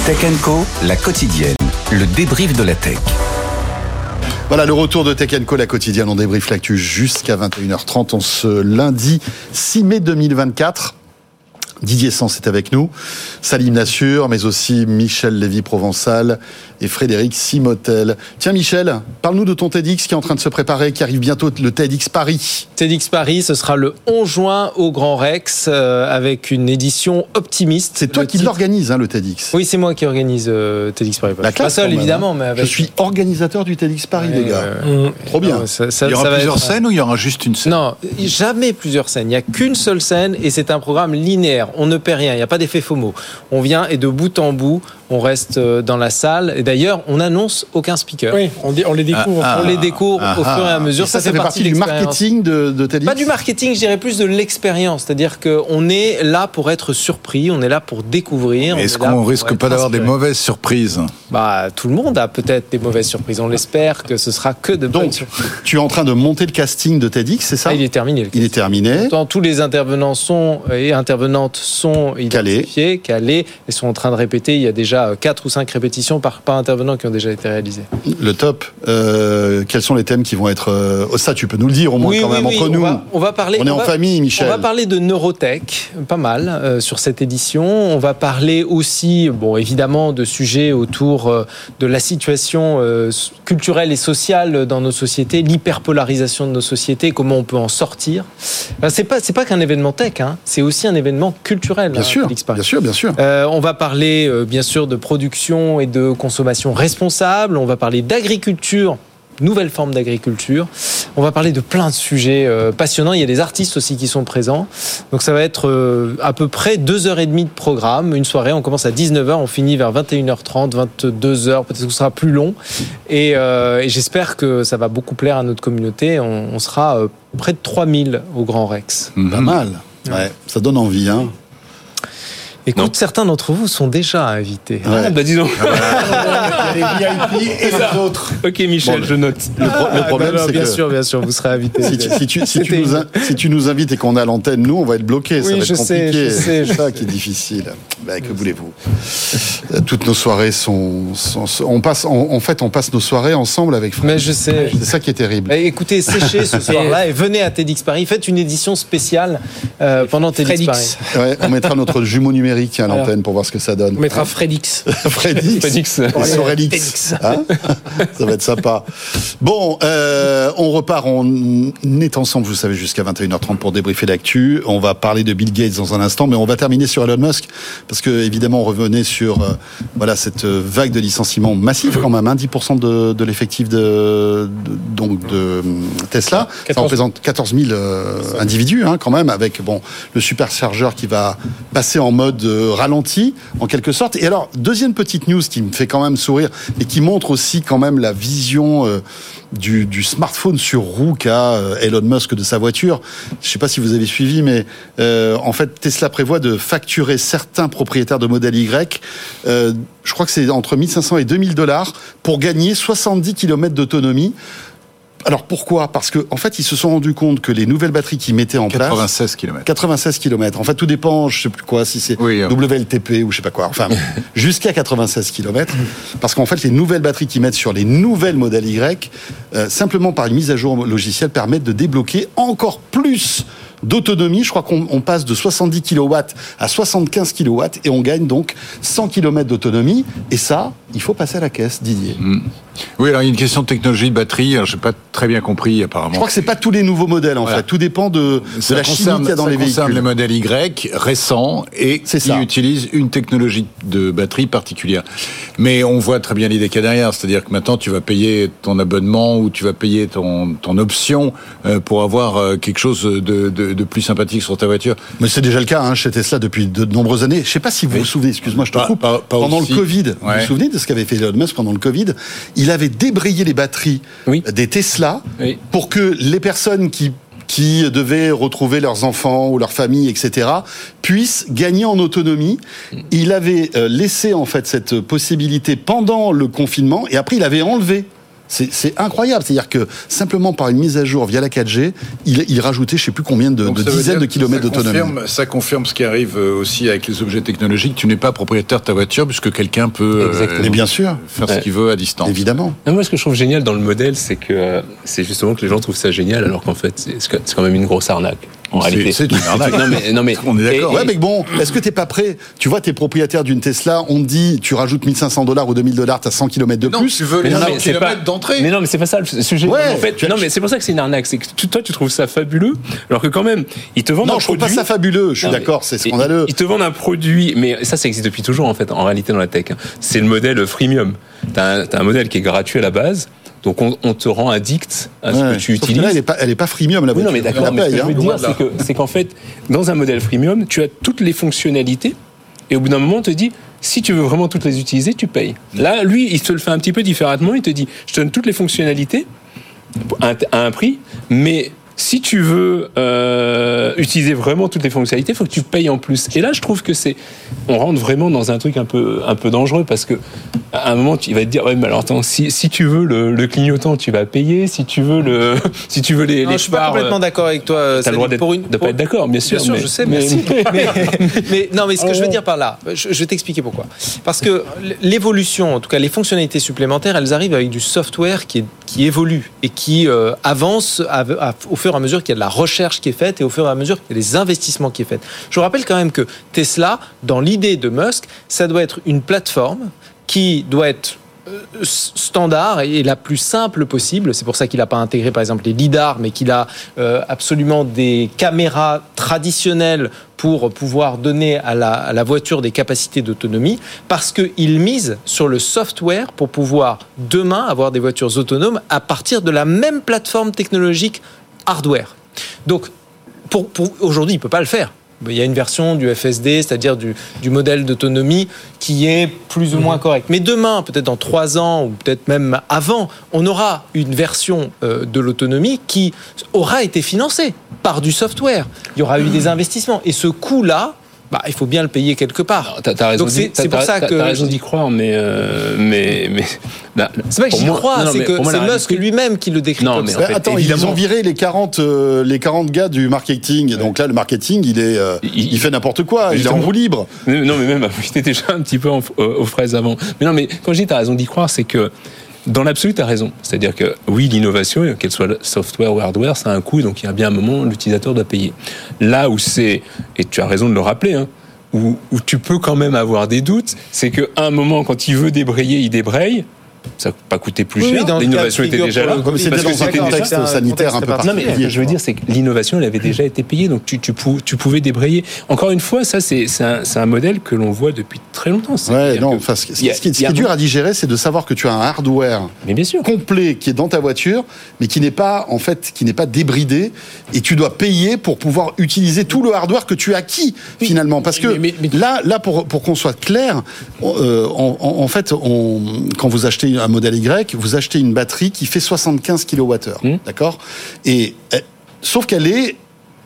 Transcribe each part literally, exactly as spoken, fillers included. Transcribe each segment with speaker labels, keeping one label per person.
Speaker 1: Tech and Co, la quotidienne, le débrief de la tech.
Speaker 2: Voilà le retour de Tech and Co, la quotidienne. On débrief l'actu jusqu'à vingt et une heures trente en ce lundi six mai deux mille vingt-quatre. Didier Sens est avec nous, Salim Nassur, mais aussi Michel Lévy-Provençal et Frédéric Simotel. Tiens Michel, parle-nous de ton TEDx qui est en train de se préparer, qui arrive bientôt, le TEDx Paris.
Speaker 3: TEDx Paris, ce sera le onze juin au Grand Rex, euh, avec une édition optimiste.
Speaker 2: C'est toi
Speaker 3: le
Speaker 2: qui
Speaker 3: titre...
Speaker 2: l'organise, hein, le TEDx.
Speaker 3: Oui, c'est moi qui organise euh, TEDx Paris.
Speaker 2: La classe,
Speaker 3: pas seul,
Speaker 2: même,
Speaker 3: évidemment,
Speaker 2: hein.
Speaker 3: mais avec...
Speaker 2: Je suis organisateur du TEDx Paris,
Speaker 3: ouais,
Speaker 2: les gars.
Speaker 3: Euh...
Speaker 2: Trop bien.
Speaker 3: Non, ça, ça,
Speaker 4: il y aura
Speaker 3: ça
Speaker 4: plusieurs
Speaker 3: être...
Speaker 4: scènes ou il y aura juste une scène?
Speaker 3: Non, jamais plusieurs scènes. Il n'y a qu'une seule scène et c'est un programme linéaire. On ne paie rien, il n'y a pas d'effet FOMO. On vient et de bout en bout, on reste dans la salle. Et d'ailleurs, on n'annonce aucun speaker.
Speaker 5: Oui, on, dé- on les découvre.
Speaker 3: Ah, ah, on les découvre
Speaker 2: ah,
Speaker 3: au fur et à mesure.
Speaker 2: et ça, ça, ça fait partie, partie du marketing de, de TEDx.
Speaker 3: Pas du marketing, je dirais plus de l'expérience. C'est-à-dire qu'on est là pour être surpris, on est là pour découvrir.
Speaker 4: Est-ce qu'on est risque pas d'avoir inspiré. Des mauvaises surprises?
Speaker 3: Bah, tout le monde a peut-être des mauvaises surprises. On l'espère que ce sera que de bonnes
Speaker 2: Donc,
Speaker 3: surprises.
Speaker 2: Tu es en train de monter le casting de TEDx, c'est ça?
Speaker 3: Ah, il est terminé.
Speaker 2: Il est terminé.
Speaker 3: Pourtant, tous les intervenants sont et intervenantes sont identifiés, calés, et sont en train de répéter. Il y a déjà quatre ou cinq répétitions par, par intervenant qui ont déjà été réalisées.
Speaker 2: Le top. Euh, quels sont les thèmes qui vont être... Euh, oh, ça, tu peux nous le dire au moins
Speaker 3: oui,
Speaker 2: quand
Speaker 3: oui,
Speaker 2: même
Speaker 3: oui,
Speaker 2: entre
Speaker 3: on
Speaker 2: nous.
Speaker 3: Va, on va parler.
Speaker 2: On est
Speaker 3: on
Speaker 2: en
Speaker 3: va,
Speaker 2: famille, Michel.
Speaker 3: On va parler de neurotech, pas mal, euh, sur cette édition. On va parler aussi, bon, évidemment, de sujets autour euh, de la situation euh, culturelle et sociale dans nos sociétés, l'hyperpolarisation de nos sociétés, comment on peut en sortir. Enfin, c'est pas, c'est pas qu'un événement tech, hein, c'est aussi un événement culturel.
Speaker 2: Bien
Speaker 3: hein,
Speaker 2: sûr, bien sûr, bien sûr.
Speaker 3: Euh, on va parler, euh, bien sûr, de production et de consommation responsable. On va parler d'agriculture. Nouvelle forme d'agriculture. On va parler de plein de sujets euh, passionnants. Il y a des artistes aussi qui sont présents. Donc ça va être euh, à peu près deux heures et demie de programme. Une soirée, on commence à dix-neuf heures, on finit vers vingt et une heures trente, vingt-deux heures. Peut-être que ce sera plus long. Et, euh, et j'espère que ça va beaucoup plaire à notre communauté. On, on sera euh, près de trois mille au Grand Rex.
Speaker 2: Mmh. Pas mal. Ouais, ça donne envie, hein.
Speaker 3: Écoute, non. Certains d'entre vous sont déjà invités.
Speaker 2: Ouais.
Speaker 3: Ah, bah dis donc.
Speaker 2: Il y a les V I P et les autres.
Speaker 3: Ok, Michel, bon, je note.
Speaker 2: Le, pro- le problème,
Speaker 3: ah, non, non,
Speaker 2: c'est
Speaker 3: bien
Speaker 2: que...
Speaker 3: sûr, bien sûr, vous serez invités.
Speaker 2: Si tu, si, tu, si, tu nous in... si tu nous invites et qu'on est à l'antenne, nous, on va être bloqués.
Speaker 3: Oui,
Speaker 2: ça va
Speaker 3: je
Speaker 2: être compliqué.
Speaker 3: Sais, je sais,
Speaker 2: c'est ça qui est difficile. Bah, que voulez-vous? Toutes nos soirées sont... sont... On passe, on... En fait, on passe nos soirées ensemble avec Fred.
Speaker 3: Mais je sais.
Speaker 2: C'est ça qui est terrible.
Speaker 3: Bah, écoutez, séchez ce soir-là et venez à TEDx Paris. Faites une édition spéciale euh, pendant TEDx
Speaker 5: Fredix.
Speaker 3: Paris.
Speaker 2: Ouais, on mettra notre jumeau numérique à l'antenne pour voir ce que ça donne.
Speaker 5: On mettra Fredix.
Speaker 2: Fredix.
Speaker 5: Fredix.
Speaker 2: Et Sorelix. Hein, ça va être sympa. Bon, euh, on repart. On est ensemble, vous savez, jusqu'à vingt et une heures trente pour débriefer l'actu. On va parler de Bill Gates dans un instant, mais on va terminer sur Elon Musk parce que évidemment, on revenait sur euh, voilà cette vague de licenciements massifs quand même, hein, dix pour cent de, de l'effectif de, de donc de Tesla. Ça représente quatorze mille euh, individus, hein, quand même, avec bon le superchargeur qui va passer en mode euh, ralenti en quelque sorte. Et alors, deuxième petite news qui me fait quand même sourire et qui montre aussi quand même la vision euh, du, du smartphone sur roue qu'a euh, Elon Musk de sa voiture. Je ne sais pas si vous avez suivi, mais euh, en fait, Tesla prévoit de facturer certains propriétaires de Model Y. Euh, je crois que c'est entre mille cinq cents et deux mille dollars pour gagner soixante-dix kilomètres d'autonomie. Alors pourquoi? Parce que en fait, ils se sont rendus compte que les nouvelles batteries qu'ils mettaient en place...
Speaker 4: quatre-vingt-seize kilomètres.
Speaker 2: quatre-vingt-seize kilomètres. En fait, tout dépend, je sais plus quoi, si c'est
Speaker 4: oui, hein.
Speaker 2: W L T P ou je sais pas quoi. Enfin, jusqu'à quatre-vingt-seize kilomètres. Parce qu'en fait, les nouvelles batteries qu'ils mettent sur les nouvelles Model Y, euh, simplement par une mise à jour logicielle, permettent de débloquer encore plus d'autonomie. Je crois qu'on on passe de soixante-dix kilowatts à soixante-quinze kilowatts et on gagne donc cent kilomètres d'autonomie. Et ça, il faut passer à la caisse, Didier.
Speaker 4: Mmh. Oui, alors il y a une question de technologie de batterie. Alors, je n'ai pas très bien compris apparemment.
Speaker 2: Je crois que c'est pas tous les nouveaux modèles en voilà. fait. Tout dépend de, de la chimie qu'il y a dans les véhicules. Ça
Speaker 4: concerne les modèles Y récents et
Speaker 2: c'est
Speaker 4: qui
Speaker 2: ça.
Speaker 4: utilisent une technologie de batterie particulière. Mais on voit très bien l'idée qu'il y a derrière. C'est-à-dire que maintenant tu vas payer ton abonnement ou tu vas payer ton, ton option pour avoir quelque chose de, de, de plus sympathique sur ta voiture.
Speaker 2: Mais c'est déjà le cas hein, chez Tesla depuis de nombreuses années. Je ne sais pas si vous oui. vous souvenez, excuse-moi, je te
Speaker 4: pas,
Speaker 2: coupe.
Speaker 4: Pas, pas
Speaker 2: pendant
Speaker 4: aussi.
Speaker 2: le Covid,
Speaker 4: ouais.
Speaker 2: vous vous souvenez de ce qu'avait fait Elon Musk pendant le Covid? Il avait débrayé les batteries oui. des Tesla oui. pour que les personnes qui qui devaient retrouver leurs enfants ou leur famille, et cetera, puissent gagner en autonomie. Il avait laissé en fait cette possibilité pendant le confinement et après il avait enlevé C'est, c'est incroyable. C'est-à-dire que simplement par une mise à jour via la quatre G, il, il rajoutait je sais plus combien de, de dizaines de kilomètres
Speaker 4: ça
Speaker 2: d'autonomie.
Speaker 4: Confirme, ça confirme ce qui arrive aussi avec les objets technologiques. Tu n'es pas propriétaire de ta voiture puisque quelqu'un peut
Speaker 2: euh, Mais bien sûr.
Speaker 4: faire
Speaker 6: ouais.
Speaker 4: ce qu'il veut à distance.
Speaker 2: Évidemment.
Speaker 6: Non, moi, ce que je trouve génial dans le modèle, c'est que euh, c'est justement que les gens trouvent ça génial, alors qu'en fait, c'est, c'est quand même une grosse arnaque. En
Speaker 4: c'est,
Speaker 6: réalité,
Speaker 4: c'est une arnaque.
Speaker 6: non mais, non mais,
Speaker 4: on est d'accord.
Speaker 6: Et,
Speaker 2: Ouais, mais bon, est-ce que t'es pas prêt? Tu vois, t'es propriétaire d'une Tesla, on te dit, tu rajoutes mille cinq cents dollars ou deux mille dollars, t'as cent kilomètres de
Speaker 4: Non,
Speaker 2: plus.
Speaker 4: tu veux
Speaker 6: Mais
Speaker 4: les
Speaker 6: non,
Speaker 4: cent
Speaker 6: mais c'est
Speaker 4: kilomètres
Speaker 6: pas-
Speaker 4: d'entrée.
Speaker 6: Mais non, mais c'est pas ça le sujet.
Speaker 2: Ouais,
Speaker 6: en fait,
Speaker 2: tu-
Speaker 6: non, mais c'est pour ça que c'est une arnaque. C'est que tu- toi, tu trouves ça fabuleux, alors que quand même, ils te vendent
Speaker 2: Non,
Speaker 6: un
Speaker 2: je trouve
Speaker 6: produit.
Speaker 2: pas ça fabuleux, je suis
Speaker 6: Non, mais-
Speaker 2: d'accord, c'est
Speaker 6: Ils-
Speaker 2: scandaleux.
Speaker 6: Ils te vendent un produit, mais ça, ça existe depuis toujours en fait, en réalité dans la tech. hein. C'est le modèle freemium. T'as un, t'as un modèle qui est gratuit à la base, donc on, on te rend addict à ce
Speaker 2: Ouais.
Speaker 6: que tu
Speaker 2: Sauf que
Speaker 6: utilises.
Speaker 2: là, elle est pas, elle est pas freemium, la
Speaker 6: Oui,
Speaker 2: voiture.
Speaker 6: non, mais
Speaker 2: Tu
Speaker 6: d'accord,
Speaker 2: la
Speaker 6: mais ce que
Speaker 2: payes,
Speaker 6: je veux
Speaker 2: hein.
Speaker 6: dire,
Speaker 4: Voilà.
Speaker 6: c'est que, c'est qu'en fait, dans un modèle freemium, tu as toutes les fonctionnalités, et au bout d'un moment, on te dit, si tu veux vraiment toutes les utiliser, tu payes. Là, lui, il te le fait un petit peu différemment, il te dit, je te donne toutes les fonctionnalités à un, à un prix, mais si tu veux euh, utiliser vraiment toutes les fonctionnalités, il faut que tu payes en plus. Et là, je trouve que c'est, on rentre vraiment dans un truc un peu, un peu dangereux parce que à un moment, il va te dire, ouais, mais alors attends, si, si tu veux le, le clignotant, tu vas payer. Si tu veux le, si tu veux les,
Speaker 3: Non,
Speaker 6: les
Speaker 3: je suis pas
Speaker 6: phares,
Speaker 3: complètement d'accord avec toi.
Speaker 6: T'as le
Speaker 3: Sally,
Speaker 6: droit d'être,
Speaker 3: pour une-
Speaker 6: de pas
Speaker 3: pour-
Speaker 6: être d'accord, bien sûr.
Speaker 3: Bien sûr,
Speaker 6: mais,
Speaker 3: je sais,
Speaker 6: mais-
Speaker 3: merci. mais, mais non, mais ce que je veux dire par là, je, je vais t'expliquer pourquoi. Parce que l'évolution, en tout cas les fonctionnalités supplémentaires, elles arrivent avec du software qui, est, qui évolue et qui euh, avance à- à- au fur et à mesure qu'il y a de la recherche qui est faite et au fur et à mesure qu'il y a des investissements qui est faits. Je vous rappelle quand même que Tesla, dans l'idée de Musk, ça doit être une plateforme qui doit être euh, standard et la plus simple possible. C'est pour ça qu'il n'a pas intégré par exemple les lidars, mais qu'il a euh, absolument des caméras traditionnelles pour pouvoir donner à la, à la voiture des capacités d'autonomie, parce qu'il mise sur le software pour pouvoir demain avoir des voitures autonomes à partir de la même plateforme technologique hardware. Donc pour, pour aujourd'hui, il ne peut pas le faire. Il y a une version du F S D, c'est-à-dire du, du modèle d'autonomie qui est plus ou moins correct. Mais demain, peut-être dans trois ans, ou peut-être même avant, on aura une version euh, de l'autonomie qui aura été financée par du software. Il y aura eu des investissements. Et ce coût-là, bah, il faut bien le payer quelque part.
Speaker 6: Alors, T'as, t'as raison,
Speaker 3: Donc
Speaker 6: d'y-
Speaker 3: c'est-
Speaker 6: t'as-
Speaker 3: c'est pour
Speaker 6: t'as-
Speaker 3: ça
Speaker 6: t'as-
Speaker 3: que-
Speaker 6: t'as raison d'y croire, mais euh, mais mais là,
Speaker 3: C'est pas que
Speaker 6: pour
Speaker 3: j'y
Speaker 6: moi-
Speaker 3: crois,
Speaker 6: non, non,
Speaker 3: c'est
Speaker 6: mais
Speaker 3: que
Speaker 6: pour moi,
Speaker 3: c'est
Speaker 6: la
Speaker 3: Musk
Speaker 6: réalité-
Speaker 3: lui-même qui le décrit
Speaker 6: Non,
Speaker 3: comme
Speaker 6: mais
Speaker 3: ça.
Speaker 6: en fait,
Speaker 2: Attends,
Speaker 6: évidemment.
Speaker 2: ils ont viré les quarante, euh, les quarante gars du marketing. Donc là, le marketing, il est, euh, il,
Speaker 6: Il-
Speaker 2: fait n'importe quoi. Il est en
Speaker 6: Justement.
Speaker 2: roue libre.
Speaker 6: Mais- Non, mais même, j'étais déjà un petit peu en- euh, aux fraises avant. Mais non, mais quand je dis t'as raison d'y croire, c'est que dans l'absolu, t'as raison. C'est-à-dire que oui, l'innovation, qu'elle soit software ou hardware, ça a un coût, donc il y a bien un moment où l'utilisateur doit payer. Là où c'est, et tu as raison de le rappeler, hein, où, où tu peux quand même avoir des doutes, c'est qu'à un moment, quand il veut débrayer, il débraye. Ça n'a pas coûté plus
Speaker 3: Oui, oui,
Speaker 6: cher.
Speaker 3: dans le
Speaker 6: L'innovation
Speaker 3: cas de
Speaker 6: était
Speaker 3: figure
Speaker 6: déjà
Speaker 3: pour
Speaker 6: là.
Speaker 3: le
Speaker 2: Comme c'était
Speaker 6: Parce que
Speaker 2: dans un
Speaker 6: c'était déjà-
Speaker 2: contexte
Speaker 3: c'est un
Speaker 2: sanitaire un peu
Speaker 3: contexte
Speaker 6: non, mais
Speaker 2: particulier.
Speaker 6: ce que je veux dire, c'est que l'innovation, elle avait déjà été payée, donc tu, tu, pou- tu pouvais débrayer. Encore une fois, ça, c'est, c'est, un, c'est un modèle que l'on voit depuis très longtemps.
Speaker 2: Ouais,
Speaker 6: C'est-à-dire
Speaker 2: non.
Speaker 6: que
Speaker 2: Enfin, ce, ce
Speaker 6: il y a-
Speaker 2: qui, ce qui est- ce
Speaker 6: il y a
Speaker 2: qui est dur
Speaker 6: un-
Speaker 2: à digérer, c'est de savoir que tu as un hardware
Speaker 6: Mais bien sûr.
Speaker 2: complet qui est dans ta voiture, mais qui n'est pas en fait, qui n'est pas débridé, et tu dois payer pour pouvoir utiliser tout le hardware que tu as acquis finalement. Parce que
Speaker 5: Mais- mais- mais-
Speaker 2: là, là pour pour qu'on soit clair, euh, en, en- en fait, on, quand vous achetez un modèle Y, vous achetez une batterie qui fait soixante-quinze kilowattheures,
Speaker 6: Mmh.
Speaker 2: d'accord. Et euh, sauf qu'elle est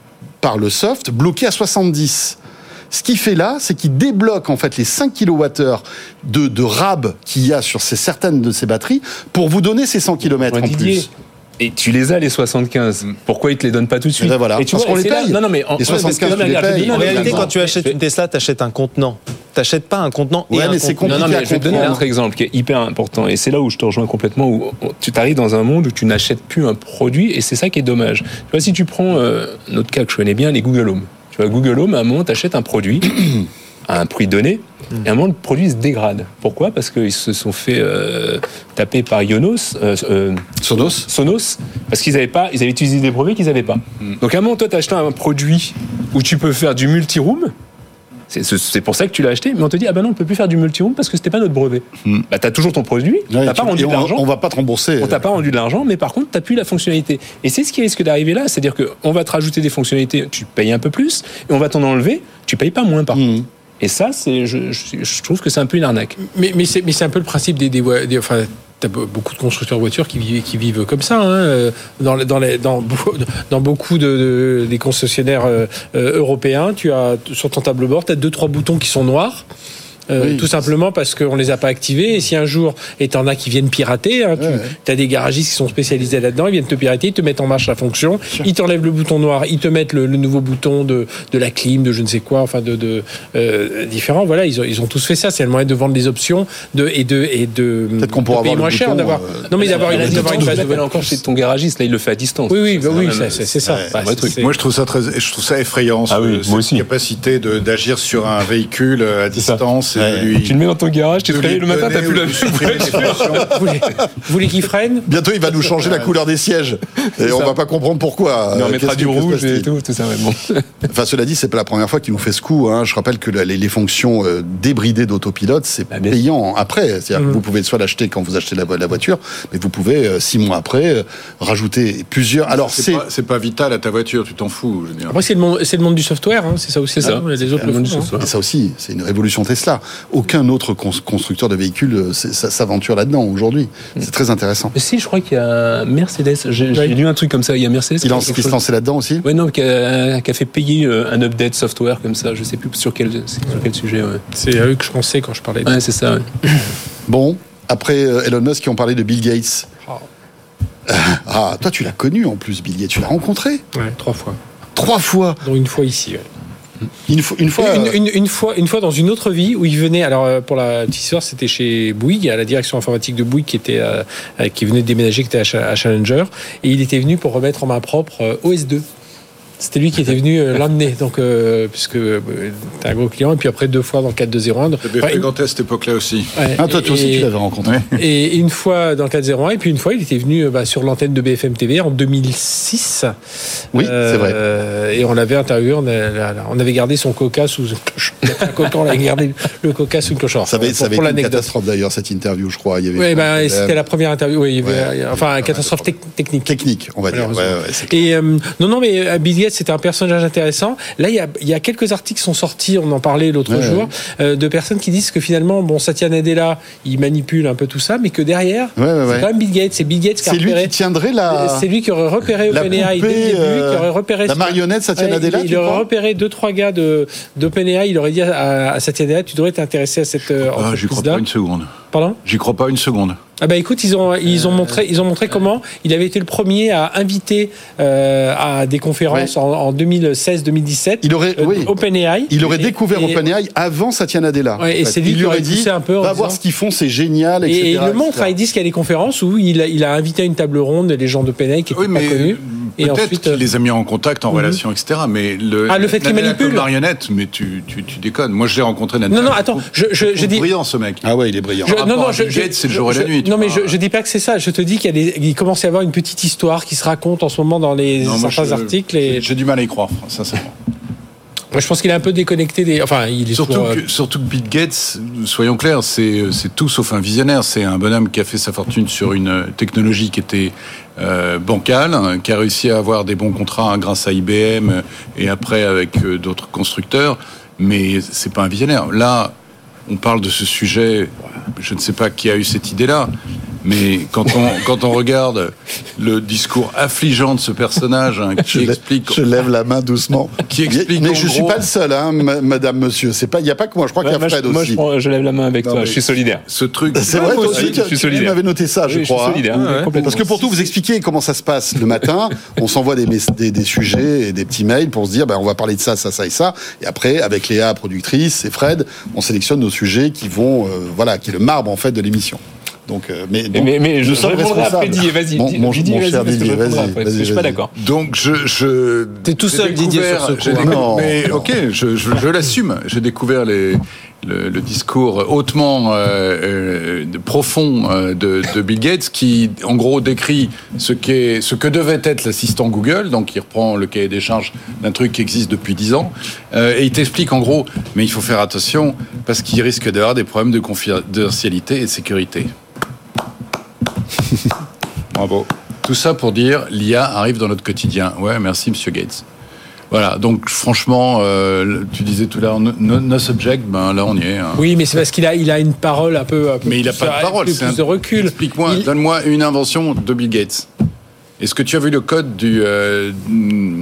Speaker 2: par le soft bloquée à soixante-dix. Ce qu'il fait là, c'est qu'il débloque en fait les cinq kilowattheures de, de R A B qu'il y a sur ces, certaines de ces batteries pour vous donner ces cent kilomètres
Speaker 6: Ouais,
Speaker 2: en
Speaker 6: Didier,
Speaker 2: plus.
Speaker 6: Et tu les as, les soixante-quinze. Pourquoi ils te les donnent pas tout de suite?
Speaker 2: Eh ben voilà,
Speaker 6: Et tu
Speaker 2: parce
Speaker 6: vois,
Speaker 2: qu'on
Speaker 6: et
Speaker 2: les
Speaker 6: c'est là-
Speaker 2: paye.
Speaker 6: Non, non, mais en,
Speaker 2: Les
Speaker 6: ouais, parce que-
Speaker 2: soixante-quinze,
Speaker 6: non, mais
Speaker 2: tu les
Speaker 6: regarde, je vais
Speaker 2: payes.
Speaker 6: donner
Speaker 3: En
Speaker 6: un
Speaker 3: réalité,
Speaker 6: exemple.
Speaker 3: quand tu achètes
Speaker 6: Je-
Speaker 3: une Tesla, tu achètes un contenant. Tu n'achètes pas un contenant et
Speaker 2: Ouais,
Speaker 3: un
Speaker 2: mais c'est
Speaker 3: contenant.
Speaker 6: Non, non,
Speaker 2: compliqué
Speaker 6: mais
Speaker 2: à
Speaker 6: je vais te donner un
Speaker 2: comprendre.
Speaker 6: autre exemple qui est hyper important. Et c'est là où je te rejoins complètement, où tu t'arrives dans un monde où tu n'achètes plus un produit, et c'est ça qui est dommage. Tu vois, si tu prends euh, un autre cas que je connais bien, les Google Home. Tu vois, Google Home, à un moment, tu achètes un produit à un prix donné, et à un moment, le produit se dégrade. Pourquoi? Parce qu'ils se sont fait euh, taper par Ionos, euh, euh,
Speaker 2: Sonos.
Speaker 6: Sonos, parce qu'ils avaient pas, ils avaient utilisé des brevets qu'ils n'avaient pas. Donc à un moment, toi, tu as acheté un produit où tu peux faire du multi-room. C'est, c'est c'est pour ça que tu l'as acheté, mais on te dit ah ben non, on peut plus faire du multi-room parce que c'était pas notre brevet.
Speaker 2: Mm.
Speaker 6: Bah t'as toujours ton produit,
Speaker 2: Ouais,
Speaker 6: t'as pas
Speaker 2: tu-
Speaker 6: rendu
Speaker 2: et
Speaker 6: de
Speaker 2: on,
Speaker 6: l'argent.
Speaker 2: on va pas te rembourser.
Speaker 6: On t'a pas rendu de l'argent, mais par contre, t'as plus la fonctionnalité. Et c'est ce qui risque d'arriver là, c'est-à-dire qu'on va te rajouter des fonctionnalités, tu payes un peu plus, et on va t'en enlever, tu payes pas moins par contre.
Speaker 2: Mmh.
Speaker 6: Et ça, c'est, je, je, je trouve que c'est un peu une arnaque.
Speaker 5: Mais, mais, c'est, mais c'est un peu le principe des... des, voi- des enfin, t'as be- beaucoup de constructeurs de voitures qui vivent, qui vivent comme ça. Hein, euh, dans, les- dans, les, dans, beau- dans beaucoup de, de- des concessionnaires euh, euh, européens, tu as sur ton tableau bord, tu as deux, trois boutons qui sont noirs. euh,
Speaker 2: Oui.
Speaker 5: tout simplement parce qu'on les a pas activés. Et si un jour, et t'en as qui viennent pirater, hein, tu
Speaker 2: Ouais.
Speaker 5: as des garagistes qui sont spécialisés là-dedans, ils viennent te pirater, ils te mettent en marche la fonction, ils t'enlèvent le bouton noir, ils te mettent le, le nouveau bouton de, de la clim, de je ne sais quoi, enfin de, de euh, différents. Voilà, ils ont, ils ont tous fait ça. C'est le moyen de vendre des options de, et de et de,
Speaker 2: Peut-être qu'on
Speaker 5: de
Speaker 2: pourra
Speaker 5: payer
Speaker 2: avoir
Speaker 5: moins
Speaker 2: le
Speaker 5: cher,
Speaker 2: bouton,
Speaker 5: d'avoir.
Speaker 2: euh,
Speaker 5: Non mais d'avoir une,
Speaker 6: La
Speaker 5: d'avoir une
Speaker 6: distance,
Speaker 5: base
Speaker 6: tu
Speaker 5: de
Speaker 6: l'appelles encore chez ton garagiste, là il le fait à distance.
Speaker 5: Oui, oui, bah oui,
Speaker 6: C'est
Speaker 5: c'est, c'est ça.
Speaker 2: Ouais,
Speaker 5: Bah,
Speaker 6: un vrai
Speaker 5: c'est-
Speaker 6: truc.
Speaker 5: c'est-
Speaker 4: Moi, je trouve ça très, je trouve ça effrayant.
Speaker 6: Ah oui,
Speaker 4: ce-
Speaker 6: moi
Speaker 4: cette
Speaker 6: aussi.
Speaker 4: capacité de, d'agir sur un véhicule à
Speaker 6: C'est ça.
Speaker 4: distance et
Speaker 2: Ouais.
Speaker 4: de lui.
Speaker 6: Tu le mets dans ton garage, tu te
Speaker 4: de lui
Speaker 6: réveilles le matin, t'as
Speaker 4: donner
Speaker 6: plus
Speaker 4: ou
Speaker 6: la
Speaker 4: de lui supprimer les fonctions.
Speaker 5: Vous voulez, vous voulez qu'il freine?
Speaker 2: Bientôt, il va nous changer la couleur des sièges. Et on
Speaker 6: ça.
Speaker 2: va pas comprendre pourquoi.
Speaker 6: Mais on
Speaker 2: Euh,
Speaker 6: mettra
Speaker 2: qu'est-ce
Speaker 6: du
Speaker 2: que- que se
Speaker 6: rouge
Speaker 2: passe-t-il
Speaker 6: et tout, tout ça, ouais, bon.
Speaker 2: Enfin, cela dit, c'est pas la première fois qu'il nous fait ce coup. Hein. Je rappelle que la- les, les fonctions euh, débridées d'autopilote, c'est
Speaker 6: Bah, bien
Speaker 2: payant après. C'est-à-dire
Speaker 5: Mhm.
Speaker 2: que vous pouvez soit l'acheter quand vous achetez la, vo- la voiture, mais vous pouvez euh, six mois après euh, rajouter plusieurs. Alors
Speaker 4: C'est
Speaker 2: c'est
Speaker 4: pas, c'est pas vital à ta voiture, tu t'en fous. Je veux dire.
Speaker 5: Après, c'est le monde, c'est le monde du software, hein, c'est ça aussi.
Speaker 6: C'est ça.
Speaker 5: hein, Les autres
Speaker 6: le
Speaker 5: le
Speaker 6: monde du
Speaker 5: font, hein.
Speaker 6: software.
Speaker 2: et ça aussi, c'est une révolution Tesla. Aucun autre cons- constructeur de véhicules euh, c'est- ça s'aventure là-dedans aujourd'hui. C'est très intéressant.
Speaker 6: Mais si, je crois qu'il y a Mercedes, j'ai, j'ai
Speaker 5: Oui.
Speaker 6: lu un truc comme ça, il y a Mercedes.
Speaker 2: Il
Speaker 6: qui a
Speaker 2: en-
Speaker 6: quelque
Speaker 2: il se
Speaker 6: chose-
Speaker 2: lançait là-dedans aussi.
Speaker 6: Ouais, non, qui a, qui a fait payer euh, un update software comme ça, je sais plus sur quel, sur quel sujet, ouais.
Speaker 5: C'est à eux que je pensais quand je parlais de
Speaker 6: Ouais, c'est ça, ouais.
Speaker 2: Bon, après euh, Elon Musk qui ont parlé de Bill Gates.
Speaker 5: Oh.
Speaker 2: Ah, toi tu l'as connu en plus, Bill Gates. Tu l'as rencontré
Speaker 5: Ouais, trois fois.
Speaker 2: trois fois.
Speaker 5: Dont une fois ici. Ouais.
Speaker 2: Une, fois- une fois.
Speaker 5: Une,
Speaker 2: euh,
Speaker 5: une- une fois, une fois dans une autre vie où il venait. Alors euh, pour la petite histoire, c'était chez Bouygues, à la direction informatique de Bouygues, qui était, euh, euh, qui venait de déménager, qui était à, Cha- à Challenger, et il était venu pour remettre en main propre euh, O S deux. C'était lui qui était venu euh, l'emmener, donc euh, puisque euh, t'es un gros client. Et puis après deux fois dans le cadre de zéro un.
Speaker 4: J'avais
Speaker 5: Enfin,
Speaker 4: fréquenté à cette époque-là aussi.
Speaker 5: ouais,
Speaker 2: Ah, toi, toi aussi,
Speaker 5: et-
Speaker 2: tu l'avais rencontré.
Speaker 5: Et une fois dans le quatre zéro un, et puis une fois, il était venu euh, bah, sur l'antenne de B F M T V en deux mille six.
Speaker 2: Oui, c'est vrai.
Speaker 5: Euh, et on l'avait interviewé, on, a- on avait gardé son coca sous une cloche. Un coca, on avait gardé le coca sous une cloche. Alors,
Speaker 2: Ça avait,
Speaker 5: pour-
Speaker 2: ça avait
Speaker 5: pour
Speaker 2: été une
Speaker 5: l'anecdote.
Speaker 2: catastrophe d'ailleurs, cette interview, je crois. Il y avait
Speaker 5: Oui,
Speaker 2: eu
Speaker 5: bah,
Speaker 2: un
Speaker 5: c'était
Speaker 2: problème
Speaker 5: la première interview. Oui, il y avait,
Speaker 2: Ouais.
Speaker 5: enfin, une catastrophe tec- technique.
Speaker 2: technique, on va dire. Ouais,
Speaker 5: Malheureusement.
Speaker 2: ouais, c'est clair.
Speaker 5: Et euh, non, non, mais euh, Bill Gates, c'était un personnage intéressant. Là, il y a, il y a quelques articles qui sont sortis, on en parlait l'autre
Speaker 2: Ouais,
Speaker 5: jour,
Speaker 2: ouais.
Speaker 5: euh, de personnes qui disent que finalement, bon, Satya Nadella, il manipule un peu tout ça, mais que derrière,
Speaker 2: Ouais, ouais,
Speaker 5: c'est
Speaker 2: ouais.
Speaker 5: quand même Bill Gates. C'est Bill Gates qui a
Speaker 2: C'est lui
Speaker 5: repéré.
Speaker 2: qui tiendrait la,
Speaker 5: C'est lui qui aurait repéré
Speaker 2: la
Speaker 5: OpenAI dès le
Speaker 2: poupée,
Speaker 5: début,
Speaker 2: euh,
Speaker 5: qui aurait repéré
Speaker 2: la marionnette Satya
Speaker 5: Ouais,
Speaker 2: Nadella,
Speaker 5: il,
Speaker 2: tu
Speaker 5: il aurait
Speaker 2: crois
Speaker 5: repéré deux trois gars de d'OpenAI. Il aurait dit à, à Satya Nadella, tu devrais t'intéresser à cette euh,
Speaker 4: Ah, j'y crois
Speaker 5: entreprise-là.
Speaker 4: pas une seconde.
Speaker 5: Pardon.
Speaker 4: J'y crois pas une seconde.
Speaker 5: Ah bah écoute, ils ont ils ont montré ils ont montré comment il avait été le premier à inviter euh, à des conférences
Speaker 2: Ouais.
Speaker 5: en, en deux mille seize deux mille dix-sept.
Speaker 2: Il aurait,
Speaker 5: euh,
Speaker 2: oui.
Speaker 5: OpenAI.
Speaker 2: Il aurait
Speaker 5: Et-
Speaker 2: découvert
Speaker 5: et-
Speaker 2: OpenAI avant Satya Nadella.
Speaker 5: Ouais, et
Speaker 2: en fait.
Speaker 5: c'est lui
Speaker 2: il
Speaker 5: qui
Speaker 2: lui aurait
Speaker 5: aurait
Speaker 2: dit,
Speaker 5: poussé un peu en
Speaker 2: va
Speaker 5: disant-
Speaker 2: voir ce qu'ils font, c'est génial, et
Speaker 5: Et,
Speaker 2: cetera.
Speaker 5: et il le montre,
Speaker 2: et cetera.
Speaker 5: hein, ils disent qu'il y a des conférences où il a, il a invité à une table ronde les gens d'OpenAI qui étaient
Speaker 4: Oui,
Speaker 5: pas
Speaker 4: mais
Speaker 5: connus. Et
Speaker 4: peut-être
Speaker 5: ensuite,
Speaker 4: qu'il
Speaker 5: euh,
Speaker 4: les a mis en contact, en
Speaker 5: Mhm.
Speaker 4: relation, et cetera. Mais le,
Speaker 5: Ah, le fait qu'il
Speaker 4: Nadella
Speaker 5: manipule.
Speaker 4: comme marionnette, mais tu, tu, tu déconnes. Moi, je l'ai rencontré.
Speaker 5: Non, non, attends, je, je, je dis.
Speaker 4: brillant, ce mec.
Speaker 2: Ah ouais, il est brillant.
Speaker 5: Je-
Speaker 4: Par
Speaker 5: non,
Speaker 4: rapport
Speaker 5: non,
Speaker 4: à
Speaker 5: je,
Speaker 4: Bill
Speaker 5: je-
Speaker 4: Gates, c'est le jour et
Speaker 5: je-
Speaker 4: la nuit, tu
Speaker 5: Non, mais
Speaker 4: vois.
Speaker 5: je, je dis pas que c'est ça. Je te dis qu'il y a des, il commence à y avoir une petite histoire qui se raconte en ce moment dans les
Speaker 4: Non, moi,
Speaker 5: certains
Speaker 4: je-
Speaker 5: articles. Et
Speaker 4: J'ai du mal à y croire, sincèrement.
Speaker 5: moi, je pense qu'il est un peu déconnecté des. Enfin, il est
Speaker 4: Surtout
Speaker 5: toujours, euh,
Speaker 4: que, surtout que Bill Gates, soyons clairs, c'est c'est tout sauf un visionnaire. C'est un bonhomme qui a fait sa fortune sur une technologie qui était euh, bancale, hein, qui a réussi à avoir des bons contrats hein, grâce à I B M euh, et après avec euh, d'autres constructeurs. Mais c'est pas un visionnaire. Là, on parle de ce sujet. Je ne sais pas qui a eu cette idée-là. Mais quand on, quand on regarde le discours affligeant de ce personnage hein, qui
Speaker 2: Je, lève-
Speaker 4: explique
Speaker 2: je lève la main doucement.
Speaker 4: Qui explique
Speaker 2: mais
Speaker 4: en
Speaker 2: je suis
Speaker 4: gros-
Speaker 2: pas le seul, hein, ma- madame, monsieur. C'est pas, il y a pas que moi. Je crois
Speaker 6: Ouais,
Speaker 2: qu'il y
Speaker 6: moi,
Speaker 2: a Fred
Speaker 6: je, moi,
Speaker 2: aussi.
Speaker 6: je, prends- je lève la main avec
Speaker 2: Non,
Speaker 6: toi,
Speaker 2: mais-
Speaker 6: je suis solidaire.
Speaker 4: ce truc.
Speaker 2: C'est
Speaker 6: Ouais,
Speaker 2: vrai,
Speaker 6: moi
Speaker 2: toi
Speaker 6: aussi,
Speaker 2: aussi, tu,
Speaker 6: je suis
Speaker 2: tu
Speaker 6: solidaire.
Speaker 2: m'avais noté ça, je
Speaker 6: Oui, je suis
Speaker 2: crois. hein.
Speaker 6: solidaire,
Speaker 5: ouais.
Speaker 6: complètement.
Speaker 2: Parce que pour tout vous expliquer comment ça se passe le matin, on s'envoie des, mes- des, des sujets et des petits mails pour se dire, ben, on va parler de ça, ça, ça et ça. Et après, avec Léa, productrice, et Fred, on sélectionne nos sujets qui vont, euh, voilà, qui est le marbre en fait de l'émission. Donc, euh, mais, donc,
Speaker 6: mais, mais je
Speaker 2: nous sommes
Speaker 6: répondrai après
Speaker 2: responsables.
Speaker 6: Didier, vas-y.
Speaker 2: Mon-
Speaker 6: Dis-
Speaker 2: mon-
Speaker 6: Didier,
Speaker 2: mon
Speaker 6: vas-y,
Speaker 2: cher
Speaker 6: parce que je
Speaker 2: Didier,
Speaker 6: répondrai
Speaker 2: vas-y,
Speaker 6: après, parce que
Speaker 2: vas-y,
Speaker 6: je suis pas
Speaker 2: vas-y.
Speaker 6: d'accord.
Speaker 4: Donc je, je
Speaker 5: T'es tout
Speaker 4: j'ai
Speaker 5: seul, Didier,
Speaker 4: découvert-
Speaker 5: sur ce
Speaker 4: j'ai
Speaker 5: coup, hein.
Speaker 4: décou-
Speaker 2: Non,
Speaker 4: mais
Speaker 2: non.
Speaker 4: ok, je, je, je l'assume. J'ai découvert les, le, le discours hautement euh, euh, profond euh, de, de Bill Gates, qui en gros décrit ce qu'est, ce que devait être l'assistant Google. Donc il reprend le cahier des charges d'un truc qui existe depuis dix ans, euh, et il t'explique en gros, mais il faut faire attention parce qu'il risque d'avoir des problèmes de confidentialité et de sécurité. Bravo. Tout ça pour dire, l'I A arrive dans notre quotidien. Ouais, merci, Monsieur Gates. Voilà, donc franchement, euh, tu disais tout à l'heure, no, no- no subject, ben là on y est. hein.
Speaker 5: Oui, mais c'est parce qu'il a, il a une parole un peu. un peu
Speaker 4: Mais il n'a
Speaker 5: plus-
Speaker 4: pas de parole.
Speaker 5: Plus,
Speaker 4: c'est
Speaker 5: plus
Speaker 4: un-
Speaker 5: de recul.
Speaker 4: Explique-moi,
Speaker 5: Il-
Speaker 4: donne-moi une invention de Bill Gates. Est-ce que tu as vu le code du, euh,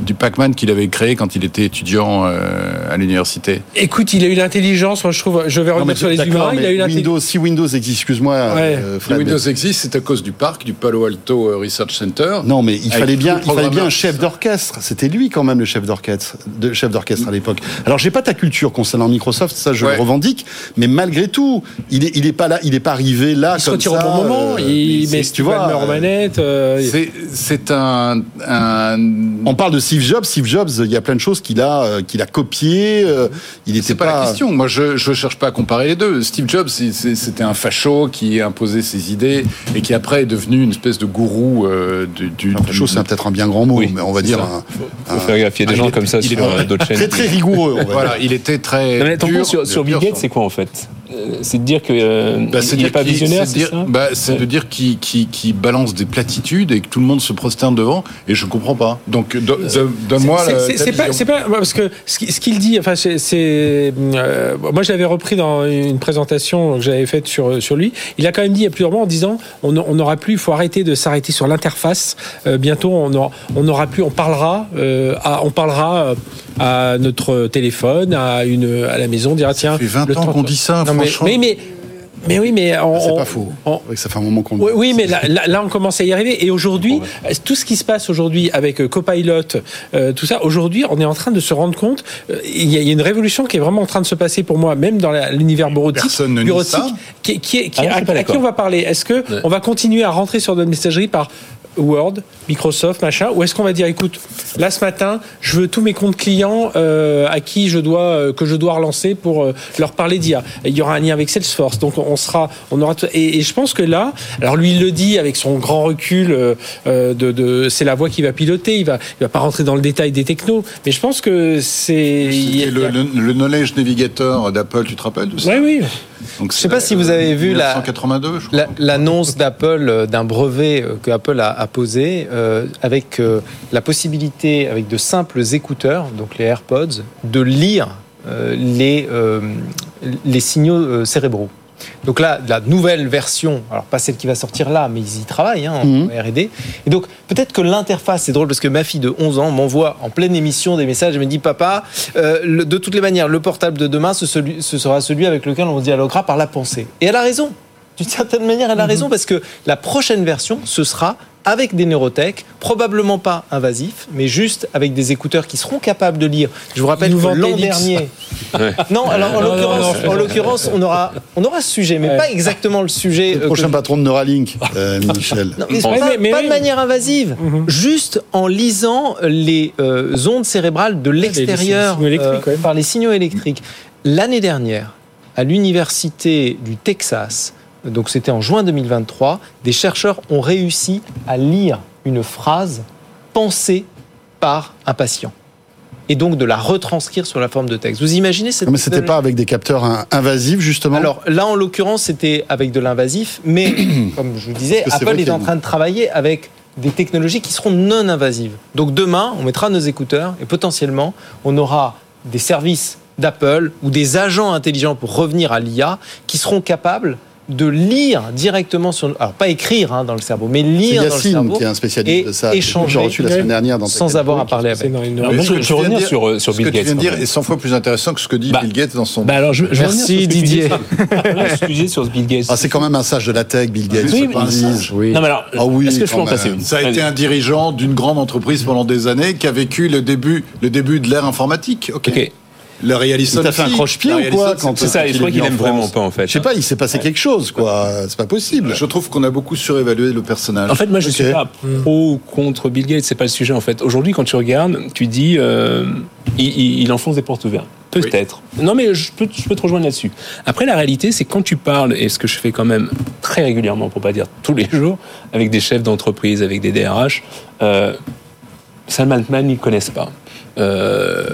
Speaker 4: du Pac-Man qu'il avait créé quand il était étudiant euh, à l'université?
Speaker 5: Écoute, il a eu l'intelligence, moi je trouve, je vais
Speaker 2: Non,
Speaker 5: revenir
Speaker 2: mais
Speaker 5: sur les
Speaker 2: d'accord,
Speaker 5: humains, il a eu
Speaker 2: mais
Speaker 5: l'intelligence.
Speaker 2: Windows, si Windows existe, excuse-moi,
Speaker 5: Ouais.
Speaker 2: euh,
Speaker 4: Si
Speaker 2: Fred,
Speaker 4: Windows
Speaker 2: mais-
Speaker 4: existe, c'est à cause du parc, du Palo Alto Research Center.
Speaker 2: Non, mais il
Speaker 4: Avec
Speaker 2: fallait
Speaker 4: tout
Speaker 2: bien,
Speaker 4: le
Speaker 2: il fallait bien un
Speaker 4: programme.
Speaker 2: chef d'orchestre. C'était lui quand même le chef d'orchestre, de chef d'orchestre à l'époque. Alors j'ai pas ta culture concernant Microsoft, ça je
Speaker 4: Ouais.
Speaker 2: le revendique, mais malgré tout, il est, il est pas là, il est pas arrivé là
Speaker 5: Il se
Speaker 2: comme
Speaker 5: retire
Speaker 2: ça.
Speaker 5: au bon moment,
Speaker 2: euh,
Speaker 5: il
Speaker 2: mais
Speaker 5: met
Speaker 2: c'est-
Speaker 5: Steve Ballmer aux manettes. euh,
Speaker 4: C'est, c'est un, un...
Speaker 2: On parle de Steve Jobs. Steve Jobs, il y a plein de choses qu'il a, euh, qu'il a copiées. euh, il était
Speaker 4: C'est pas, la question. Moi, je je cherche pas à comparer les deux. Steve Jobs, c'est- c'est- c'était un facho qui imposait ses idées et qui après est devenu une espèce de gourou euh, du. du
Speaker 2: Quelque chose, c'est peut-être un bien grand mot,
Speaker 6: Oui,
Speaker 2: mais on va
Speaker 6: c'est
Speaker 2: dire
Speaker 6: ça.
Speaker 2: un-
Speaker 6: Faut faire gaffe, il y a des
Speaker 4: Ah,
Speaker 6: gens
Speaker 4: il est-
Speaker 6: comme ça
Speaker 4: il est
Speaker 6: sur
Speaker 4: pas-
Speaker 6: euh, d'autres chaînes.
Speaker 2: très très rigoureux. On va
Speaker 4: Voilà,
Speaker 2: dire.
Speaker 4: il était très.
Speaker 6: Non, mais ton
Speaker 4: dur,
Speaker 6: point sur, sur
Speaker 4: dur
Speaker 6: Bill Gates,
Speaker 4: sur-
Speaker 6: c'est quoi en fait Euh, C'est de dire que euh,
Speaker 4: Bah, c'est
Speaker 6: il n'est
Speaker 4: dire
Speaker 6: pas
Speaker 4: qu'il-
Speaker 6: visionnaire,
Speaker 4: c'est
Speaker 6: c'est
Speaker 4: dire-
Speaker 6: ça
Speaker 4: bah, c'est
Speaker 6: Ouais.
Speaker 4: de dire qu'il qu'il- qu'il balance des platitudes et que tout le monde se prosterne devant. Et je comprends pas. Donc, do- do- donne-moi
Speaker 5: C'est-
Speaker 4: la-
Speaker 5: c'est-
Speaker 4: ta
Speaker 5: c'est pas,
Speaker 4: vision.
Speaker 5: c'est pas parce que ce qui- ce qu'il dit, enfin, c'est, c'est, euh, moi je l'avais repris dans une présentation que j'avais faite sur sur lui. Il a quand même dit il y a plusieurs mois en disant on on n'aura plus, il faut arrêter de s'arrêter sur l'interface. Euh, bientôt on aura, on n'aura plus, on parlera, euh, à, on parlera à notre téléphone, à une à la maison, on dira tiens.
Speaker 4: Ça fait vingt
Speaker 5: le
Speaker 4: ans
Speaker 5: temps-
Speaker 4: qu'on dit ça,
Speaker 5: Non, mais,
Speaker 4: franchement.
Speaker 5: mais mais mais oui, mais on-
Speaker 2: C'est
Speaker 5: on-
Speaker 2: pas faux.
Speaker 5: on-
Speaker 2: C'est vrai que ça fait un moment qu'on. le
Speaker 5: oui,
Speaker 2: dit.
Speaker 5: oui, mais là, là, là, on commence à y arriver. Et aujourd'hui, tout ce qui se passe aujourd'hui avec euh, Copilot, euh, tout ça, aujourd'hui, on est en train de se rendre compte. euh, Il y, a il y a une révolution qui est vraiment en train de se passer pour moi, même dans la- l'univers bureautique,
Speaker 4: Personne ne nie
Speaker 5: bureautique,
Speaker 4: ça.
Speaker 5: qui, qui est- qui-
Speaker 6: Ah non, je
Speaker 5: à,
Speaker 6: suis pas
Speaker 5: à qui
Speaker 6: d'accord.
Speaker 5: on va parler. Est-ce que on va continuer à rentrer sur notre messagerie par Word, Microsoft, machin, ou est-ce qu'on va dire, écoute, là ce matin, je veux tous mes comptes clients euh, à qui je dois euh, que je dois relancer pour euh, leur parler d'I A. Il y aura un lien avec Salesforce, donc on sera, on aura tout- et, et je pense que là, alors lui il le dit avec son grand recul, euh, euh, de, de c'est la voix qui va piloter, il va, il va pas rentrer dans le détail des technos, mais je pense que c'est, il y a-
Speaker 4: C'était le, le, le Knowledge Navigator d'Apple, tu te rappelles de ça?
Speaker 5: ouais, oui.
Speaker 4: Donc,
Speaker 3: Je sais pas si vous avez vu la-
Speaker 4: mille neuf cent quatre-vingt-deux, je crois.
Speaker 3: La- L'annonce d'Apple euh, d'un brevet euh, que Apple a, a posé euh, avec euh, la possibilité, avec de simples écouteurs, donc les AirPods, de lire euh, les, euh, les signaux euh, cérébraux. Donc là, la nouvelle version, alors pas celle qui va sortir là, mais ils y travaillent hein, en
Speaker 2: Mhm.
Speaker 3: R et D. Et donc peut-être que l'interface, c'est drôle parce que ma fille de onze ans m'envoie en pleine émission des messages, elle me dit papa, euh, le- de toutes les manières, le portable de demain, ce, celui- ce sera celui avec lequel on dialoguera par la pensée. Et elle a raison. D'une certaine manière, elle a raison parce que la prochaine version, ce sera avec des neurotech, probablement pas invasifs, mais juste avec des écouteurs qui seront capables de lire. Je vous rappelle
Speaker 5: Ils nous
Speaker 3: que
Speaker 5: vendent
Speaker 3: l'an
Speaker 5: Edix.
Speaker 3: dernier, non, alors en
Speaker 5: Non, non,
Speaker 3: l'occurrence,
Speaker 5: non,
Speaker 3: en l'occurrence, on aura, on aura ce sujet, mais
Speaker 5: Ouais.
Speaker 3: pas exactement le sujet.
Speaker 2: Le
Speaker 3: euh,
Speaker 2: prochain
Speaker 3: que-
Speaker 2: patron de Neuralink, euh, Michel.
Speaker 3: Non, mais
Speaker 5: Ouais,
Speaker 3: pas,
Speaker 5: mais- mais
Speaker 3: pas
Speaker 5: oui.
Speaker 3: de manière invasive,
Speaker 5: Mhm.
Speaker 3: juste en lisant les euh, ondes cérébrales de l'extérieur
Speaker 5: signaux électriques, ouais.
Speaker 3: par les signaux électriques. L'année dernière, à l'université du Texas, donc c'était en juin deux mille vingt-trois, des chercheurs ont réussi à lire une phrase pensée par un patient et donc de la retranscrire sur la forme de texte. Vous imaginez cette
Speaker 2: Non, mais c'était pas avec des capteurs hein, invasifs justement.
Speaker 3: Alors là, en l'occurrence, c'était avec de l'invasif, mais comme je vous disais,
Speaker 2: Parce que c'est
Speaker 3: Apple
Speaker 2: vrai
Speaker 3: est
Speaker 2: qu'il y a
Speaker 3: en
Speaker 2: une-
Speaker 3: train de travailler avec des technologies qui seront non invasives. Donc demain, on mettra nos écouteurs et potentiellement, on aura des services d'Apple ou des agents intelligents pour revenir à l'I A qui seront capables de lire directement sur, alors pas écrire hein, dans le cerveau, mais
Speaker 2: c'est
Speaker 3: lire dans le
Speaker 2: Yacine
Speaker 3: cerveau
Speaker 2: qui est un spécialiste
Speaker 3: et
Speaker 2: de ça.
Speaker 3: échanger
Speaker 2: J'ai reçu la semaine dernière dans
Speaker 3: sans
Speaker 2: ta
Speaker 3: avoir à
Speaker 2: Talk.
Speaker 3: parler
Speaker 5: C'est
Speaker 3: avec.
Speaker 5: dans une-
Speaker 6: Alors, moi, je,
Speaker 4: Ce que
Speaker 6: je
Speaker 4: tu
Speaker 6: veux
Speaker 4: viens de
Speaker 6: revenir
Speaker 4: dire-
Speaker 6: sur, euh, sur
Speaker 4: Ce
Speaker 6: Bill
Speaker 4: que tu
Speaker 6: Gates.
Speaker 4: viens de dire
Speaker 6: quand
Speaker 4: est
Speaker 6: même.
Speaker 4: cent fois plus intéressant que ce que dit
Speaker 6: Bah,
Speaker 4: Bill Gates dans son.
Speaker 6: Bah alors, je, je veux revenir sur ce
Speaker 3: Merci
Speaker 6: que tu
Speaker 3: Didier.
Speaker 6: disais. Excusez sur ce Bill Gates.
Speaker 2: Ah, c'est quand même un sage de la tech, Bill Gates.
Speaker 6: Oui,
Speaker 2: c'est
Speaker 6: mais-
Speaker 2: pas un sage.
Speaker 3: Oui.
Speaker 6: Non, mais alors,
Speaker 2: Ah oui,
Speaker 6: est-ce que je peux
Speaker 2: quand
Speaker 6: en passer
Speaker 2: même.
Speaker 6: une
Speaker 4: Ça a été un dirigeant d'une grande entreprise pendant des années qui a vécu le début, le début de l'ère informatique. Ok.
Speaker 6: Ok.
Speaker 4: Le réaliste.
Speaker 2: Il t'a fait un croche-pied ou quoi quand
Speaker 6: C'est ça, et je crois qu'il aime vraiment pas en fait.
Speaker 2: Je sais pas, il s'est passé quelque chose, quoi. C'est pas possible.
Speaker 4: Je trouve qu'on a beaucoup surévalué le personnage.
Speaker 6: En fait, moi, je
Speaker 2: Ok.
Speaker 6: suis pas pro ou contre Bill Gates, c'est pas le sujet en fait. Aujourd'hui, quand tu regardes, tu dis, euh, il, il- il enfonce des portes ouvertes. Peut-être. Non, mais je peux, je peux te rejoindre là-dessus. Après, la réalité, c'est que quand tu parles, et ce que je fais quand même très régulièrement, pour pas dire tous les jours, avec des chefs d'entreprise, avec des D R H, euh, Sam Altman, ils connaissent pas. Euh,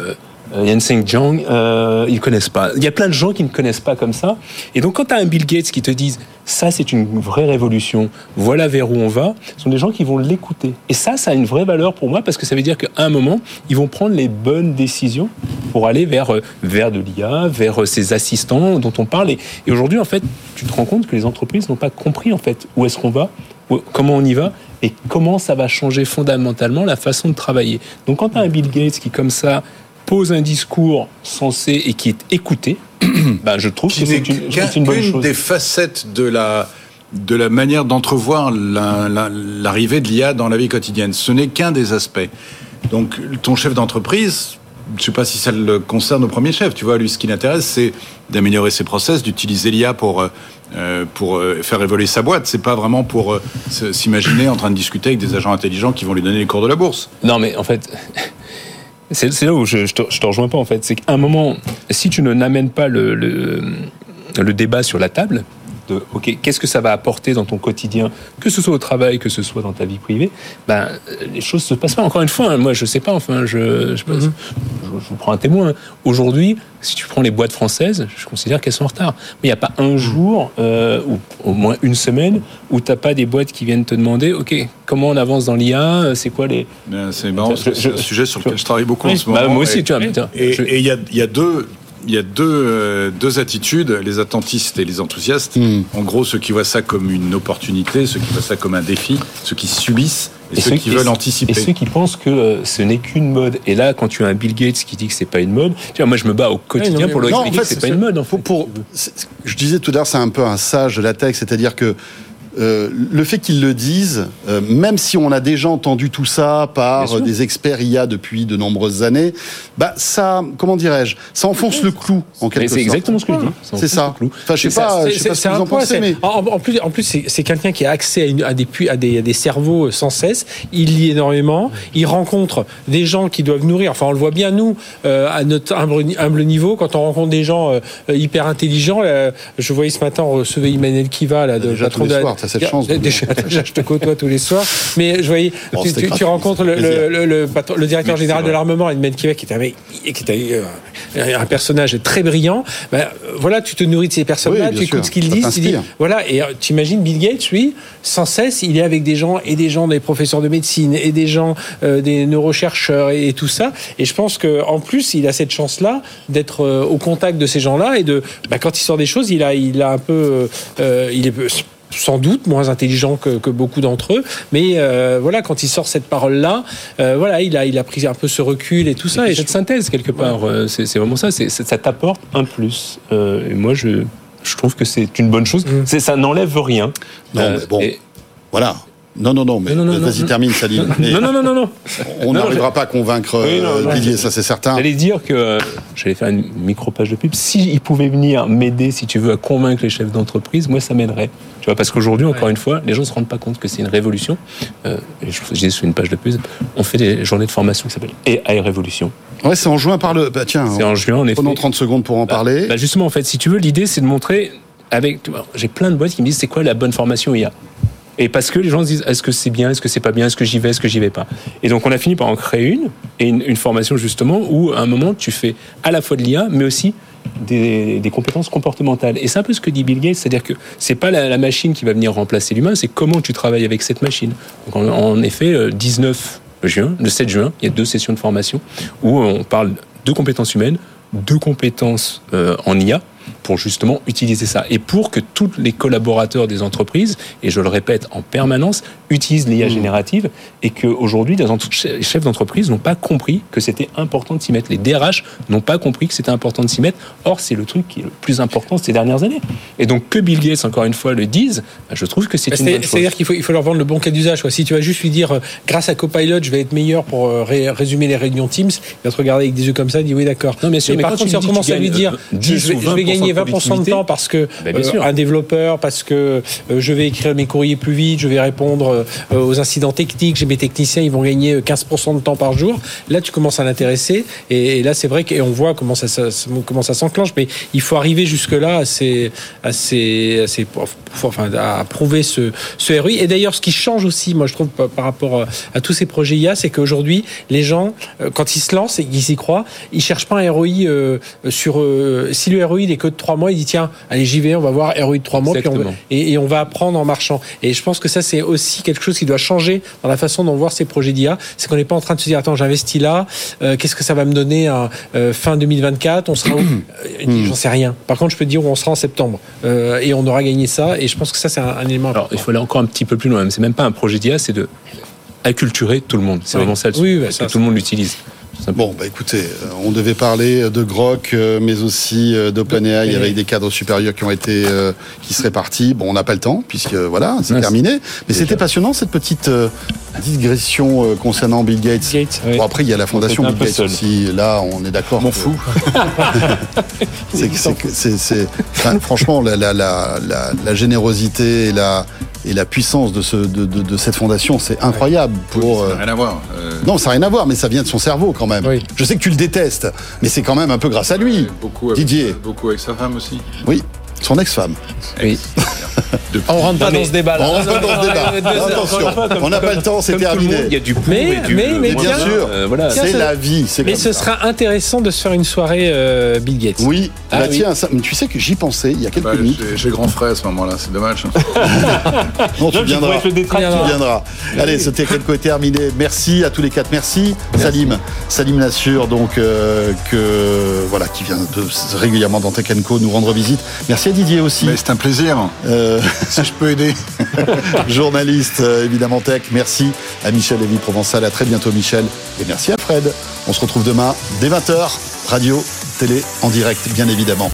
Speaker 6: euh, Yanseng Jiang, euh, ils connaissent pas. Il y a plein de gens qui ne connaissent pas comme ça. Et donc, quand tu as un Bill Gates qui te dise ça, c'est une vraie révolution, voilà vers où on va, ce sont des gens qui vont l'écouter. Et ça, ça a une vraie valeur pour moi parce que ça veut dire qu'à un moment, ils vont prendre les bonnes décisions pour aller vers, vers de l'I A, vers ces assistants dont on parle. Et, et aujourd'hui, en fait, tu te rends compte que les entreprises n'ont pas compris en fait où est-ce qu'on va, où, comment on y va et comment ça va changer fondamentalement la façon de travailler. Donc, quand tu as un Bill Gates qui, comme ça, pose un discours sensé et qui est écouté, ben je trouve
Speaker 4: qui
Speaker 6: que c'est une, c'est une bonne
Speaker 4: une
Speaker 6: chose.
Speaker 4: des facettes de la de la manière d'entrevoir la, la, l'arrivée de l'I A dans la vie quotidienne. Ce n'est qu'un des aspects. Donc, ton chef d'entreprise, je ne sais pas si ça le concerne au premier chef. Tu vois, lui, ce qui l'intéresse, c'est d'améliorer ses process, d'utiliser l'I A pour euh, pour euh, faire évoluer sa boîte. C'est pas vraiment pour euh, s'imaginer en train de discuter avec des agents intelligents qui vont lui donner les cours de la bourse.
Speaker 6: Non, mais en fait. C'est, c'est là où je, je, te, je te rejoins pas en fait. C'est qu'à un moment, si tu ne n'amènes pas le, le, le débat sur la table, de ok, qu'est-ce que ça va apporter dans ton quotidien, que ce soit au travail, que ce soit dans ta vie privée, ben les choses se passent pas. Encore une fois, hein, moi je sais pas. Enfin, je, je, mm-hmm. je, je vous prends un témoin. Aujourd'hui, si tu prends les boîtes françaises, je considère qu'elles sont en retard. Mais il n'y a pas un jour euh, ou au moins une semaine où t'as pas des boîtes qui viennent te demander, ok, comment on avance dans l'I A, c'est quoi les.
Speaker 4: Ben, c'est marrant, c'est un sujet sur lequel je travaille beaucoup
Speaker 6: oui,
Speaker 4: en ce moment.
Speaker 6: Bah, moi aussi,
Speaker 4: et,
Speaker 6: tu vois.
Speaker 4: Et il y a, y a deux. Il y a deux, euh, deux attitudes, les attentistes et les enthousiastes. Mmh. En gros, ceux qui voient ça comme une opportunité, ceux qui voient ça comme un défi, ceux qui subissent et, et ceux, ceux qui et veulent anticiper.
Speaker 6: Et ceux qui pensent que euh, ce n'est qu'une mode. Et là, quand tu as un Bill Gates qui dit que c'est pas une mode, tu vois, moi je me bats au quotidien oui, pour leur expliquer en fait, que c'est, c'est pas une mode. En fait.
Speaker 2: pour, pour, je disais tout à l'heure, c'est un peu un sage de la tech, c'est-à-dire que Euh, le fait qu'ils le disent, euh, même si on a déjà entendu tout ça par euh, des experts I A depuis de nombreuses années, bah ça, comment dirais-je, ça enfonce le clou en quelque sorte.
Speaker 6: C'est exactement ce que je dis. Ça
Speaker 2: c'est ça. Enfin, je sais
Speaker 5: c'est
Speaker 2: pas,
Speaker 5: ça,
Speaker 2: je sais pas ce que vous en
Speaker 5: point,
Speaker 2: pensez, mais
Speaker 5: en, en plus, en plus, c'est, c'est quelqu'un qui a accès à, une, à, des, à, des, à des cerveaux sans cesse. Il lit énormément. Il rencontre des gens qui doivent nourrir. Enfin, on le voit bien nous euh, à notre humble, humble niveau quand on rencontre des gens euh, hyper intelligents. Euh, je voyais ce matin on recevait Emmanuel Kiva là, de
Speaker 2: patron de la. T'as cette chance.
Speaker 5: Déjà, déjà, je te côtoie tous les soirs. Mais je voyais, bon, tu, tu, tu rencontres le, le, le, le, patron, le directeur mais général de l'armement, Emmanuel Kiva, qui était, qui était euh, un personnage très brillant. Ben, voilà, tu te nourris de ces personnes-là, oui, tu écoutes sûr. Ce qu'ils ça disent. Tu dis, voilà, et tu imagines Bill Gates, lui, sans cesse, il est avec des gens, et des gens, des professeurs de médecine, et des gens, euh, des neurochercheurs, et, et tout ça. Et je pense qu'en plus, il a cette chance-là d'être euh, au contact de ces gens-là, et de, ben, quand il sort des choses, il a, il a un peu, euh, il est sans doute moins intelligent que, que beaucoup d'entre eux, mais euh, voilà, quand il sort cette parole-là, euh, voilà, il a, il a pris un peu ce recul et tout ça. Et, et cette synthèse quelque part, ouais. c'est, c'est vraiment ça. C'est, ça t'apporte un plus. Euh, et moi, je, je trouve que c'est une bonne chose. Mmh. C'est, ça n'enlève rien.
Speaker 2: Non, euh, mais bon, et... voilà. Non, non, non, mais non, non, vas-y, non, termine, Salim.
Speaker 6: Non, non, non, non, non.
Speaker 2: On n'arrivera non, pas à convaincre oui, non, non, Didier, ça c'est certain.
Speaker 6: J'allais dire que, euh, j'allais faire une micro-page de pub, s'il pouvait venir m'aider, si tu veux, à convaincre les chefs d'entreprise, moi ça m'aiderait. Tu vois, parce qu'aujourd'hui, encore ouais. une fois, les gens ne se rendent pas compte que c'est une révolution. Euh, je disais sur une page de pub, on fait des journées de formation qui s'appellent A I Révolution.
Speaker 2: Ouais, c'est en juin par le... Bah, tiens,
Speaker 6: c'est en juin, en effet.
Speaker 2: Prenons trente secondes pour en
Speaker 6: bah,
Speaker 2: parler.
Speaker 6: Bah, justement, en fait, si tu veux, l'idée, c'est de montrer... avec. J'ai plein de boîtes qui me disent, c'est quoi la bonne formation I A ? Et parce que les gens se disent, est-ce que c'est bien, est-ce que c'est pas bien, est-ce que j'y vais, est-ce que j'y vais pas. Et donc on a fini par en créer une, et une, une formation justement où à un moment tu fais à la fois de l'I A, mais aussi des, des compétences comportementales. Et c'est un peu ce que dit Bill Gates, c'est-à-dire que c'est pas la, la machine qui va venir remplacer l'humain, c'est comment tu travailles avec cette machine. Donc en, en effet, dix-neuf juin, le sept juin, il y a deux sessions de formation où on parle de compétences humaines, de compétences euh, en I A, pour justement utiliser ça. Et pour que tous les collaborateurs des entreprises, et je le répète en permanence, utilisent l'I A mmh. générative, et qu'aujourd'hui, les chefs d'entreprise n'ont pas compris que c'était important de s'y mettre. Les D R H n'ont pas compris que c'était important de s'y mettre. Or, c'est le truc qui est le plus important ces dernières années. Et donc, que Bill Gates, encore une fois, le dise, je trouve que c'est bah, une
Speaker 5: c'est,
Speaker 6: bonne chose.
Speaker 5: C'est-à-dire qu'il faut, il faut leur vendre le bon cas d'usage. Quoi. Si tu vas juste lui dire, euh, grâce à Copilot, je vais être meilleur pour euh, ré- résumer les réunions Teams, il va te regarder avec des yeux comme ça, il dit oui, d'accord.
Speaker 6: Non, bien sûr,
Speaker 5: mais, mais par contre, si on commence à lui dire, je vais, je vais gagner vingt pour cent de temps parce que
Speaker 6: Ben, bien
Speaker 5: euh,
Speaker 6: sûr.
Speaker 5: un développeur, parce que euh, je vais écrire mes courriers plus vite, je vais répondre euh, aux incidents techniques, j'ai mes techniciens, ils vont gagner quinze pour cent de temps par jour. Là, tu commences à l'intéresser et, et là, c'est vrai qu'on voit comment ça, ça, comment ça s'enclenche, mais il faut arriver jusque-là assez, assez, assez, enfin, à prouver ce, ce R O I. Et d'ailleurs, ce qui change aussi, moi, je trouve, par, par rapport à tous ces projets I A, c'est qu'aujourd'hui, les gens, euh, quand ils se lancent et qu'ils y croient, ils cherchent pas un R O I euh, sur euh, si le R O I il est que de trois mois, il dit tiens, allez j'y vais, on va voir R O I de trois mois puis on va, et, et on va apprendre en marchant. Et je pense que ça c'est aussi quelque chose qui doit changer dans la façon dont on voit ces projets d'I A, c'est qu'on n'est pas en train de se dire attends j'investis là, euh, qu'est-ce que ça va me donner à euh, fin deux mille vingt-quatre, on sera où euh, j'en sais rien. Par contre je peux te dire où on sera en septembre euh, et on aura gagné ça et je pense que ça c'est un, un élément important.
Speaker 6: Alors, il faut aller encore un petit peu plus loin. C'est même pas un projet d'I A, c'est de acculturer tout le monde. C'est
Speaker 5: Oui.
Speaker 6: vraiment ça. le
Speaker 5: Oui,
Speaker 6: sujet,
Speaker 5: oui,
Speaker 6: que
Speaker 5: ça,
Speaker 6: tout le monde l'utilise.
Speaker 2: Bon, bah écoutez, euh, on devait parler de Grok, euh, mais aussi euh, d'OpenAI
Speaker 5: Oui.
Speaker 2: avec des cadres supérieurs qui ont été, euh, qui seraient partis. Bon, on n'a pas le temps puisque voilà, c'est
Speaker 6: Ouais,
Speaker 2: terminé. Mais
Speaker 6: déjà.
Speaker 2: c'était passionnant cette petite euh, digression euh, concernant Bill Gates.
Speaker 5: Gates.
Speaker 6: Oui.
Speaker 2: Bon, après, il y a la fondation
Speaker 6: On était un
Speaker 2: Bill
Speaker 6: peu
Speaker 2: Gates
Speaker 6: seul.
Speaker 2: aussi. Là, on est d'accord.
Speaker 4: M'en
Speaker 2: que-
Speaker 4: fous.
Speaker 2: C'est, que- c'est, que- c'est, c'est- enfin, franchement, la, la, la, la, la générosité et la, et la puissance de, ce, de, de, de cette fondation, c'est incroyable. Pour,
Speaker 4: Ça
Speaker 2: euh,
Speaker 4: n'a rien à voir. Euh,
Speaker 2: Non, ça n'a rien à voir, mais ça vient de son cerveau quand même.
Speaker 5: Oui.
Speaker 2: Je sais que tu le détestes, mais c'est quand même un peu grâce à lui.
Speaker 4: beaucoup avec,
Speaker 2: Didier.
Speaker 4: beaucoup avec sa femme aussi.
Speaker 2: Oui, son ex-femme.
Speaker 6: Oui.
Speaker 3: On rentre pas
Speaker 6: Non, mais-
Speaker 3: dans ce débat là.
Speaker 2: On rentre pas dans ce débat.
Speaker 3: Deux heures.
Speaker 2: Attention, on n'a pas le temps, c'est
Speaker 6: Comme tout le
Speaker 2: terminé.
Speaker 6: monde, il y a du pour
Speaker 5: Mais-
Speaker 6: et du
Speaker 5: mais- mais
Speaker 6: moins
Speaker 2: bien
Speaker 6: bien.
Speaker 2: sûr.
Speaker 6: Euh, voilà.
Speaker 5: Tiens,
Speaker 2: C'est
Speaker 5: ce-
Speaker 2: la vie, c'est
Speaker 5: Mais
Speaker 2: comme
Speaker 5: ce
Speaker 2: ça.
Speaker 5: sera intéressant de se faire une soirée euh, Bill Gates.
Speaker 2: Oui,
Speaker 6: Ah
Speaker 2: bah
Speaker 6: oui.
Speaker 2: tiens, ça, mais tu sais que j'y pensais il y a quelques
Speaker 4: Bah,
Speaker 2: minutes.
Speaker 4: j'ai, j'ai grand frère à ce moment-là, c'est dommage.
Speaker 2: Non, tu viendras.
Speaker 5: être le détracteur.
Speaker 2: Tu viendras. Allez, ce Tech&Co est terminé. Merci à tous les quatre. Merci, Salim. Salim Nassur, donc, euh, que, voilà, qui vient de, régulièrement dans Tech&Co nous rendre visite. Merci à Didier aussi.
Speaker 4: Mais c'est un plaisir.
Speaker 2: Euh,
Speaker 4: Si je peux aider.
Speaker 2: journaliste, euh, évidemment Tech. Merci à Michel Lévy-Provençal. À très bientôt, Michel. Et merci à Fred. On se retrouve demain dès vingt heures. Radio, télé, en direct, bien évidemment.